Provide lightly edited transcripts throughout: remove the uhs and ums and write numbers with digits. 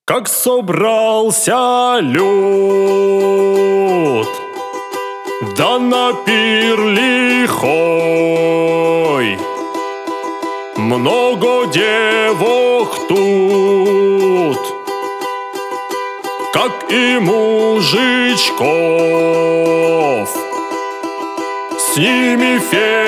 Как собрался люд, да на пир лихой, много девок тут, как и мужичков, с ними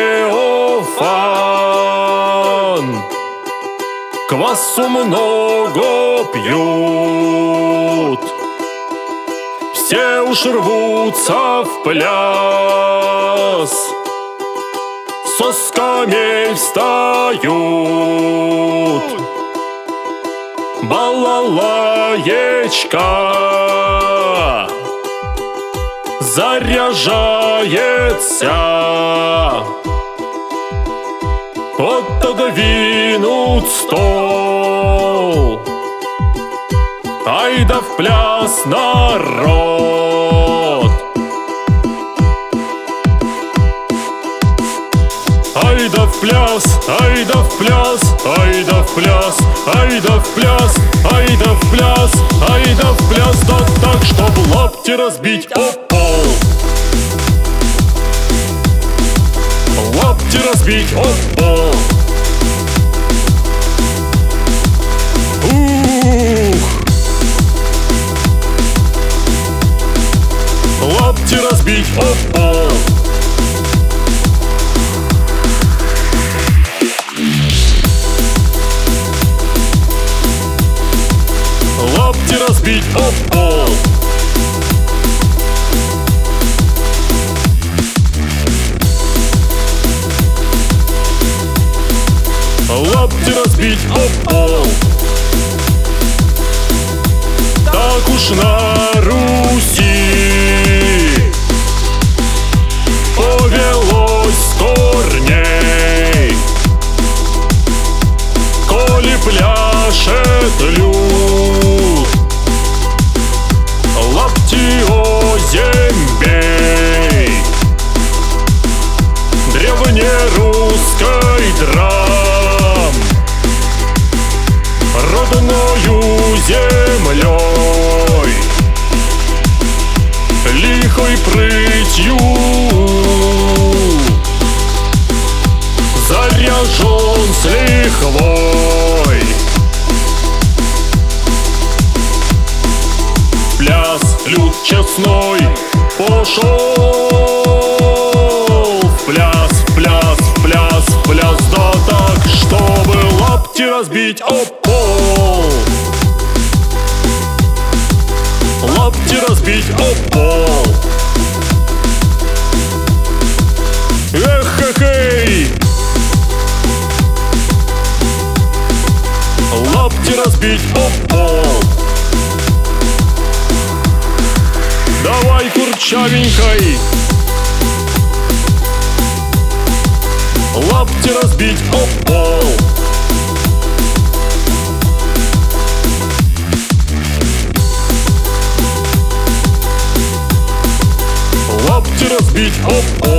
Феофан квасу много пьют. Все уж рвутся в пляс, со скамей встают. Балалаечка заряжается, отодвинут стол, ай да в пляс народ. Ай да в пляс, ай да в пляс, ай да в пляс, ай да в пляс, ай да в пляс, ай да в пляс, да так, чтоб лапти разбить о пол. Лапти разбить о пол. Лапти разбить о пол. Лапти разбить о пол. Лапти разбить о пол. Так уж на Руси повелось с корней, коли пляшет люд, лапти озимь бей. Древнерусской драм родною землей, лихой прытью заряжен с лихвой. Пляс люд честной пошел в пляс, в пляс, в пляс, в пляс, да так, чтобы лапти разбить о пол. Лапти разбить о пол. Эх-хе-хей! Лапти разбить о пол. Давай курчавенькой. Лапти разбить о пол. Лапти разбить о пол.